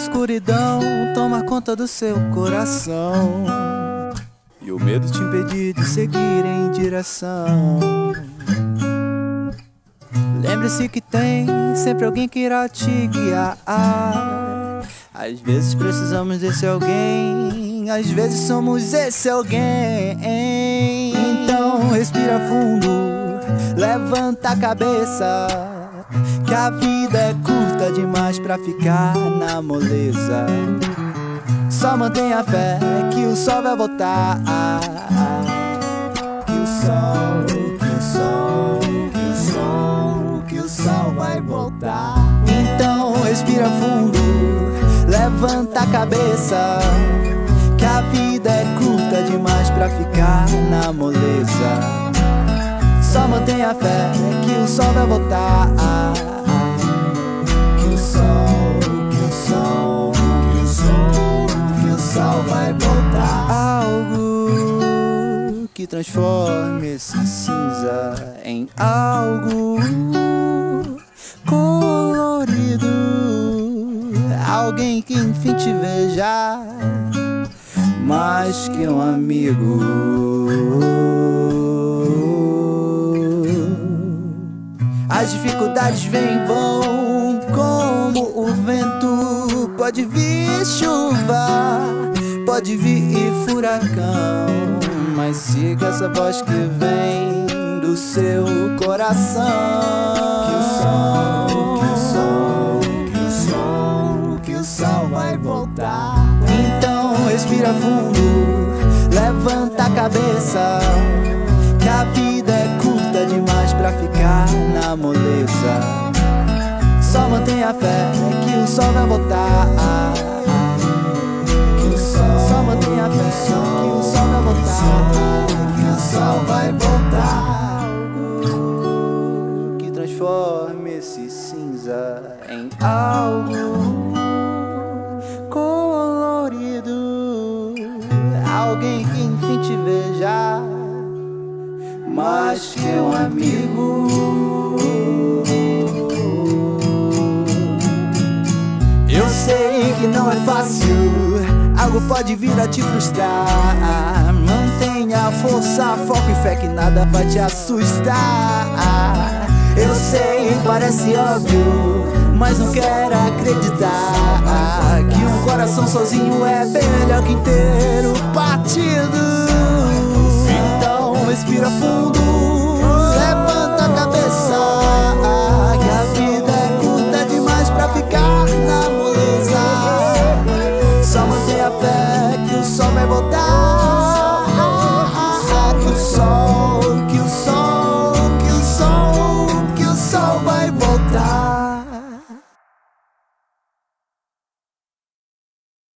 escuridão toma conta do seu coração e o medo te impedir de seguir em direção. Lembre-se que tem sempre alguém que irá te guiar. Às vezes precisamos desse alguém, às vezes somos esse alguém. Então respira fundo, levanta a cabeça, que a vida é curta demais pra ficar na moleza. Só mantenha fé que o sol vai voltar. Que o sol, que o sol, que o sol, que o sol vai voltar. Então respira fundo, levanta a cabeça, que a vida é curta demais pra ficar na moleza. Só mantenha fé que o sol vai voltar. Que o sol, que o sol, que o sol, que o sol vai voltar. Algo que transforme esse cinza em algo colorido. Alguém que enfim te veja mais que um amigo. As dificuldades vêm e vão como o vento. Pode vir chuva, pode vir furacão, mas siga essa voz que vem do seu coração. Que o sol, que o sol, que o sol, que o sol vai voltar. Então respira fundo, levanta a cabeça, que a vida é curta demais pra ficar na moleza. Só mantenha fé que o sol vai voltar. Que o sol, só mantenha fé que o sol vai voltar. Que o sol vai voltar. Algo que transforme esse cinza em algo colorido. Alguém que enfim te veja mais que um amigo. Eu sei que não é fácil, algo pode vir a te frustrar. Mantenha força, foco e fé que nada vai te assustar. Eu sei, parece óbvio, mas não quero acreditar que um coração sozinho é bem melhor que inteiro partido. Então respira fundo,